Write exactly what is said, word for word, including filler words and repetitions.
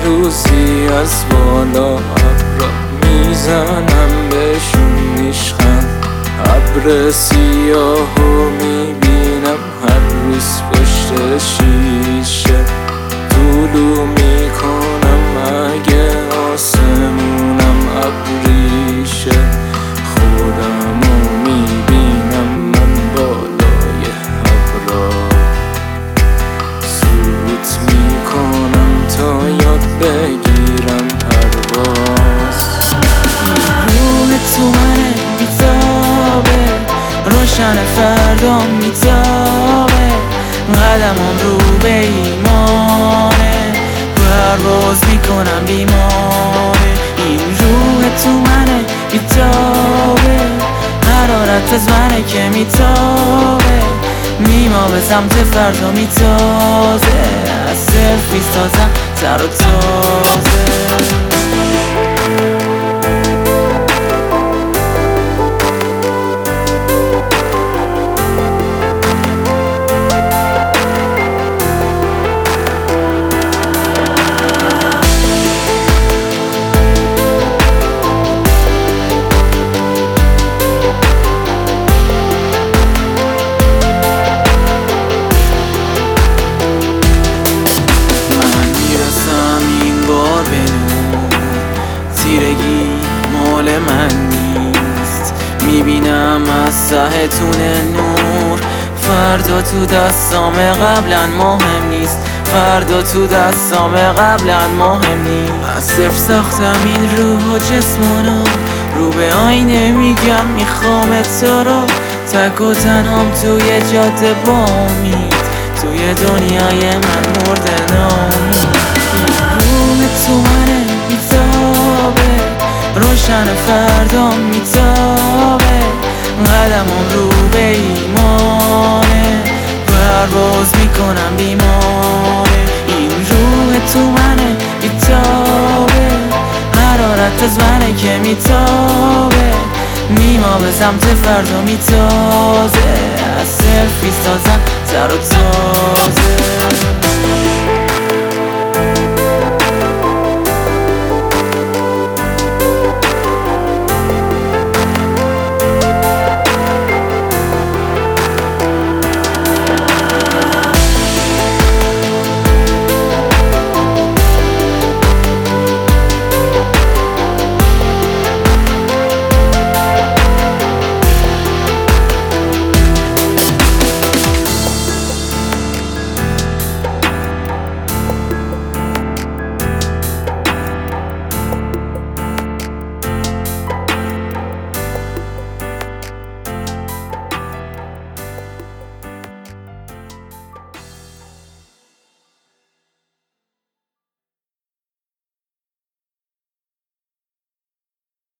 روزی از بالا ابرا میزنم بهشون نیشخند، ابر سیاهو میبینم هر روز پشت شیشه، طولو میکنم اگه آسمونم ابریشه، خودمو میبینم من بالای ابرا، سوت میکنم تا یاد بگیرم پرواز. روح تو منه بیتابه، روشن فردام میتابه، قدمم رو به ایمانه، پرواز میکنم بیماره. این روح تو منه بیتابه، حرارت از منه که میتابه، میما به سمت فردا میتازه، از صرف میسازم تر و تازه. تیرگی مال من نیست، میبینم از ته تونه نور، فردا تو دستام قبلا مهم نیست، فردا تو دستام قبلا مهم نیست. از صرف ساختم این روح و جسمونو، رو به آینه میگم میخوام تو رو، تک و تنهام توی جاده با امید، توی دنیای من مرده نامید. روح تو منه بیتابه، روشن فردام میتابه، قدمم رو به ایمانه، پرواز میکنم بیماره. این روح تو منه بیتابه، حرارت از منه که میتابه، میما به سمت فردا میتازه، از صرف میسازم تر و تازه.